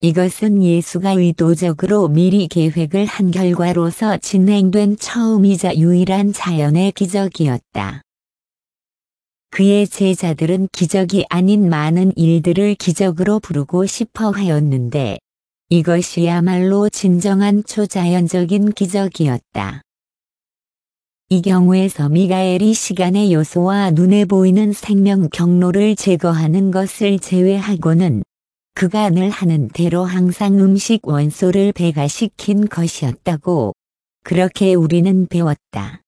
이것은 예수가 의도적으로 미리 계획을 한 결과로서 진행된 처음이자 유일한 자연의 기적이었다. 그의 제자들은 기적이 아닌 많은 일들을 기적으로 부르고 싶어 하였는데 이것이야말로 진정한 초자연적인 기적이었다. 이 경우에서 미가엘이 시간의 요소와 눈에 보이는 생명 경로를 제거하는 것을 제외하고는 그가 늘 하는 대로 항상 음식 원소를 배가시킨 것이었다고 그렇게 우리는 배웠다.